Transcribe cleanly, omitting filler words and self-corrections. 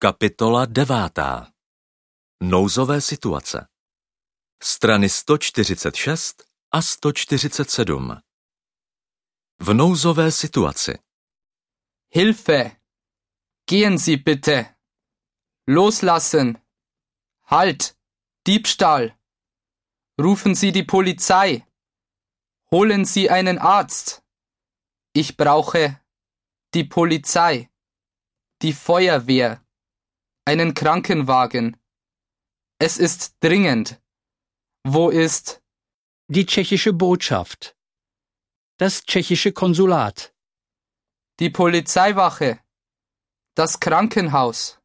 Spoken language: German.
Kapitola 9. Nouzové situace. Strany 146 a 147. V nouzové situaci. Hilfe! Gehen Sie bitte! Loslassen! Halt! Diebstahl! Rufen Sie die Polizei! Holen Sie einen Arzt! Ich brauche die Polizei, die Feuerwehr, einen Krankenwagen. Es ist dringend. Wo ist Die tschechische Botschaft. Das tschechische Konsulat. die Polizeiwache? Das Krankenhaus?